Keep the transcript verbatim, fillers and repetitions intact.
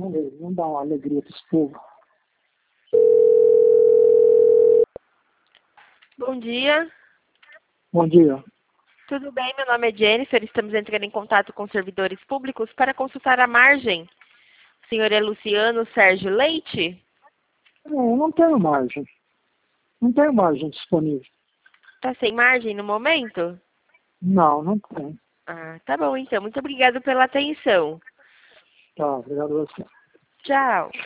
Vamos ver, vamos dar uma alegria para esse povo. Bom dia. Bom dia. Tudo bem? Meu nome é Jennifer. Estamos entrando em contato com servidores públicos para consultar a margem. O senhor é Luciano Sérgio Leite? É, eu não tenho margem. Não tenho margem disponível. Está sem margem no momento? Não, não tenho. Ah, tá bom então. Muito obrigado pela atenção. Tá, obrigado a você. Tchau.